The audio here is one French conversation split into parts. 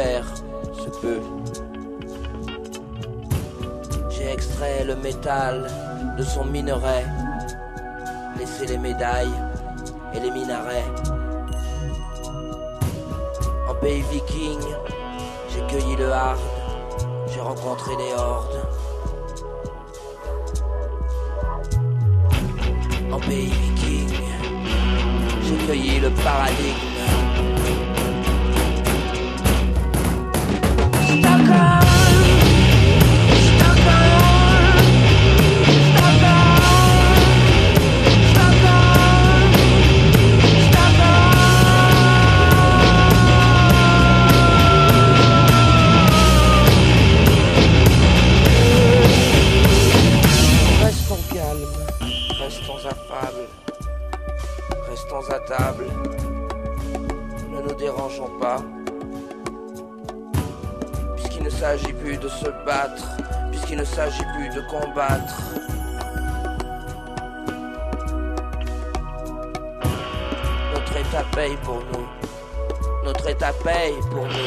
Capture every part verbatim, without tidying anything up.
faire se peut. J'ai extrait le métal de son minerai, laissé les médailles et les minarets. En pays viking, j'ai cueilli le hard, j'ai rencontré des hordes. En pays viking, j'ai cueilli le paradigme. Stockholm, Stockholm, Stockholm, Stockholm. Restons calmes, restons affables, restons à table, ne nous dérangeons pas. Puisqu'il ne s'agit plus de se battre, puisqu'il ne s'agit plus de combattre. Notre état paye pour nous, notre état paye pour nous.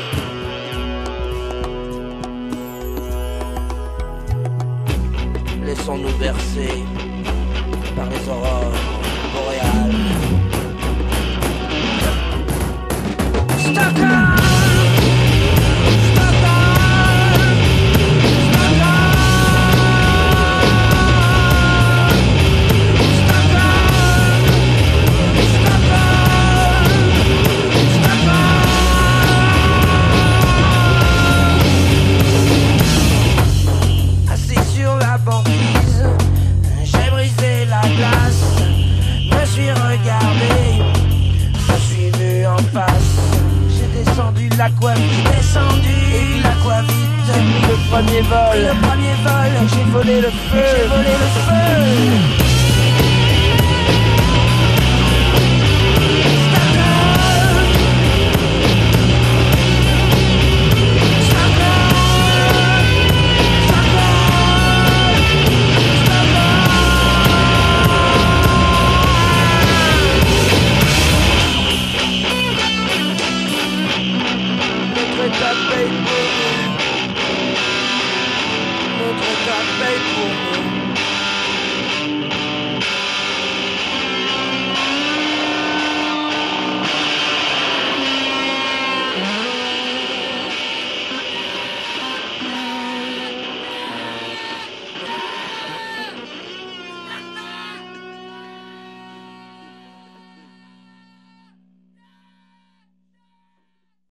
Laissons-nous bercer par les aurores boréales. Stockholm! L'aquavite, descendu, et puis l'aquavite. J'ai pris le premier vol, le premier vol, j'ai volé le feu, j'ai volé le feu. Notre état paye pour nous. Notre état paye pour nous.